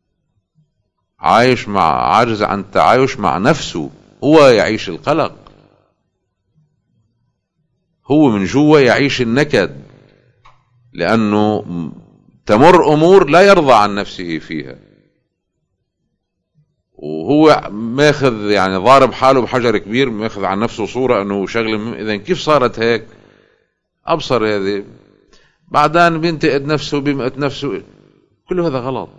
عاجز عن التعايش مع نفسه. هو يعيش القلق، هو من جوا يعيش النكد، لأنه تمر أمور لا يرضى عن نفسه فيها، وهو ماخذ يعني ضارب حاله بحجر كبير، ماخذ عن نفسه صورة أنه شغل. إذن كيف صارت هيك؟ أبصر هذه، بعدين بينتقد نفسه بيمقت نفسه، كل هذا غلط،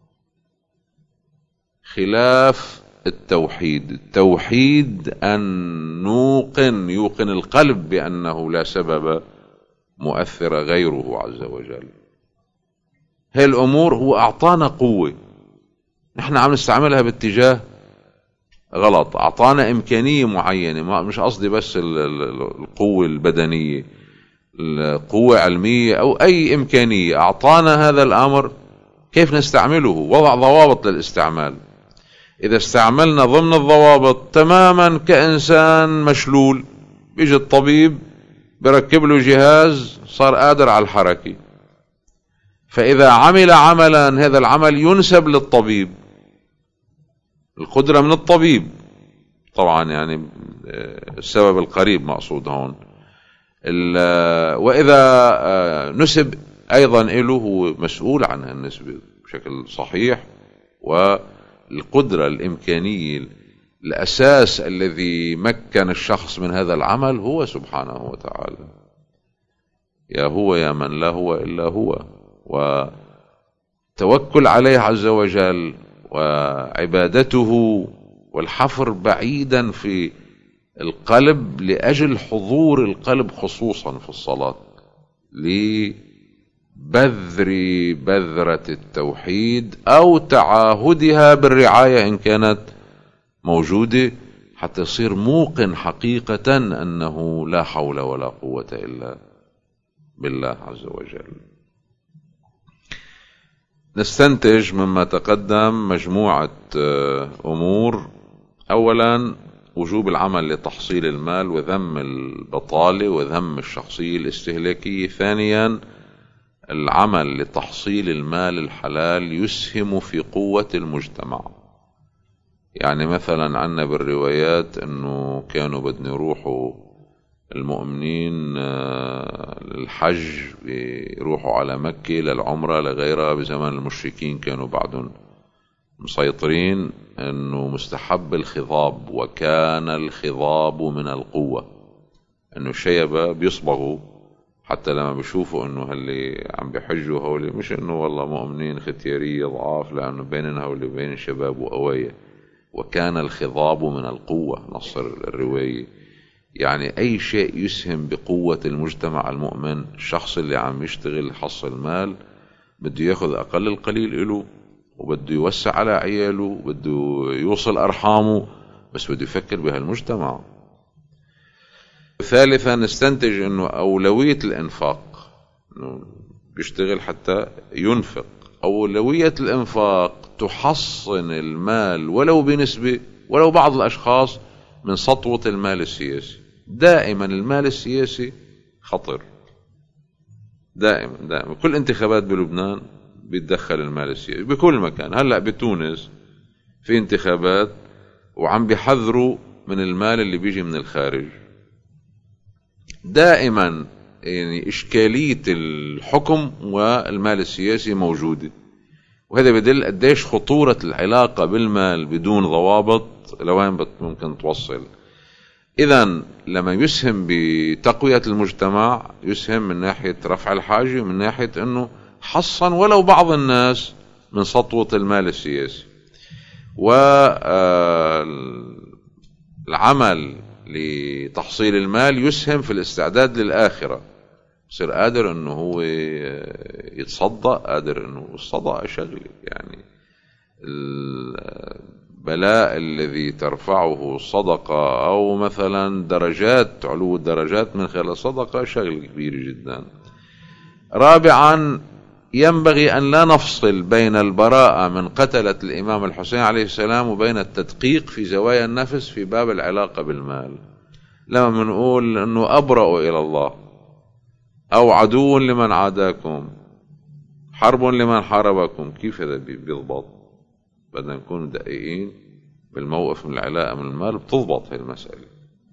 خلاف التوحيد. التوحيد أن يوقن القلب بأنه لا سبب مؤثر غيره عز وجل. هاي الأمور هو أعطانا قوة، نحن عم نستعملها باتجاه غلط. أعطانا إمكانية معينة، مش قصدي بس القوة البدنية، القوة علمية أو أي إمكانية، أعطانا هذا الأمر كيف نستعمله، وضع ضوابط للاستعمال. إذا استعملنا ضمن الضوابط تماما كإنسان مشلول، بيجي الطبيب بركب له جهاز صار قادر على الحركة، فإذا عمل عملا هذا العمل ينسب للطبيب، القدرة من الطبيب طبعا، يعني السبب القريب مقصود هون. وإذا نسب أيضا له، هو مسؤول عن النسبة بشكل صحيح. والقدرة الإمكانية الأساس الذي مكن الشخص من هذا العمل هو سبحانه وتعالى. يا هو يا من لا هو إلا هو، وتوكل عليه عز وجل وعبادته والحفر بعيدا في القلب لأجل حضور القلب خصوصا في الصلاة، بذرة التوحيد أو تعاهدها بالرعاية إن كانت موجودة، حتى يصير موقن حقيقة أنه لا حول ولا قوة إلا بالله عز وجل. نستنتج مما تقدم مجموعة أمور. أولا وجوب العمل لتحصيل المال وذم البطالة وذم الشخصية الاستهلاكية. ثانيا العمل لتحصيل المال الحلال يسهم في قوة المجتمع. يعني مثلا عنا بالروايات انه كانوا بدنا يروحوا المؤمنين للحج، يروحوا على مكة للعمرة لغيرها. بزمن المشركين كانوا بعدهم مسيطرين انه مستحب الخضاب، وكان الخضاب من القوة، انه الشيبة بيصبغوا حتى لما بيشوفوا انه اللي عم بيحجوا هولي مش انه والله مؤمنين ختيارية ضعاف، لانه بيننا هولي بين الشباب وقوايا. وكان الخضاب من القوة، نص الرواية. يعني اي شيء يسهم بقوة المجتمع المؤمن. الشخص اللي عم يشتغل يحصل مال بده ياخذ اقل القليل له، وبده يوسع على عياله، وبده يوصل ارحامه، بس بده يفكر بهالمجتمع. ثالثا نستنتج انه اولوية الانفاق، انه بيشتغل حتى ينفق. اولوية الانفاق تحصن المال ولو بنسبة، ولو بعض الاشخاص من سطوة المال السياسي. دائما المال السياسي خطر، دائما كل انتخابات بلبنان بيتدخل المال السياسي بكل مكان. هلأ بتونس في انتخابات وعم بيحذروا من المال اللي بيجي من الخارج. دائما يعني إشكالية الحكم والمال السياسي موجودة، وهذا بدل قديش خطورة العلاقة بالمال بدون ضوابط لوين ممكن توصل. إذن لما يسهم بتقوية المجتمع يسهم من ناحية رفع الحاجة، ومن ناحية أنه حصن ولو بعض الناس من سطوة المال السياسي. والعمل لتحصيل المال يسهم في الاستعداد للآخرة. يصير قادر انه هو يتصدق، قادر انه الصدقة شغلة. يعني البلاء الذي ترفعه الصدقة او مثلا درجات، علو الدرجات من خلال الصدقة شغل كبير جدا. رابعا ينبغي ان لا نفصل بين البراءة من قتلة الامام الحسين عليه السلام وبين التدقيق في زوايا النفس في باب العلاقة بالمال. لما بنقول انه ابرأ الى الله، او عدو لمن عاداكم، حرب لمن حاربكم، كيف هذا بيضبط؟ بدنا نكون دقيقين بالموقف من العلاقة من المال، بتضبط هاي المسألة.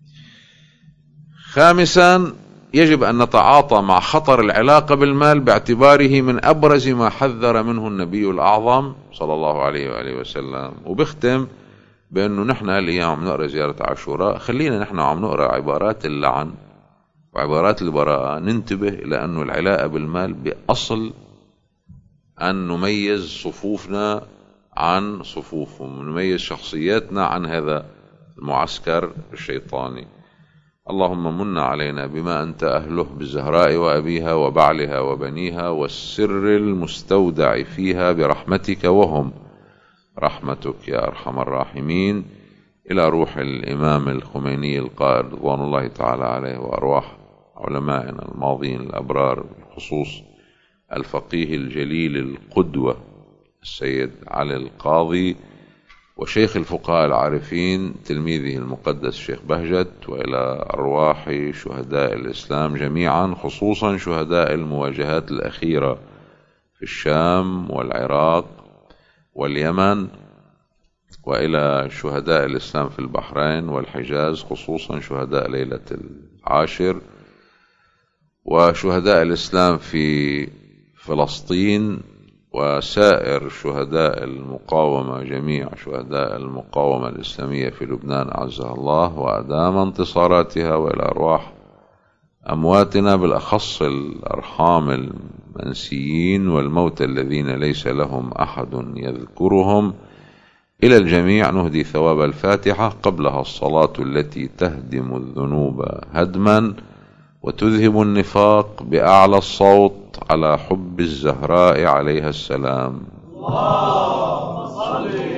خامسا يجب أن نتعاطى مع خطر العلاقة بالمال باعتباره من أبرز ما حذر منه النبي الأعظم صلى الله عليه وآله وسلم. وبختم بأنه نحن اليوم عم نقرأ زيارة عاشوراء، خلينا نحن عم نقرأ عبارات اللعن وعبارات البراءة، ننتبه إلى أنه العلاقة بالمال بأصل أن نميز صفوفنا عن صفوفهم، نميز شخصياتنا عن هذا المعسكر الشيطاني. اللهم من علينا بما أنت أهله بالزهراء وأبيها وبعلها وبنيها والسر المستودع فيها برحمتك وهم رحمتك يا أرحم الراحمين. إلى روح الإمام الخميني القائد رضوان الله تعالى عليه، وأرواح علمائنا الماضين الأبرار، بخصوص الفقيه الجليل القدوة السيد علي القاضي، وشيخ الفقهاء العارفين تلميذه المقدس الشيخ بهجت، وإلى أرواح شهداء الإسلام جميعا، خصوصا شهداء المواجهات الأخيرة في الشام والعراق واليمن، وإلى شهداء الإسلام في البحرين والحجاز، خصوصا شهداء ليلة العاشر، وشهداء الإسلام في فلسطين، وسائر شهداء المقاومة، جميع شهداء المقاومة الإسلامية في لبنان أعزها الله وأدام انتصاراتها، وإلى أرواح أمواتنا بالأخص الأرحام المنسيين والموتى الذين ليس لهم أحد يذكرهم إلى الجميع نهدي ثواب الفاتحة، قبلها الصلاة التي تهدم الذنوب هدما وتذهب النفاق بأعلى الصوت على حب الزهراء عليها السلام. اللهم صل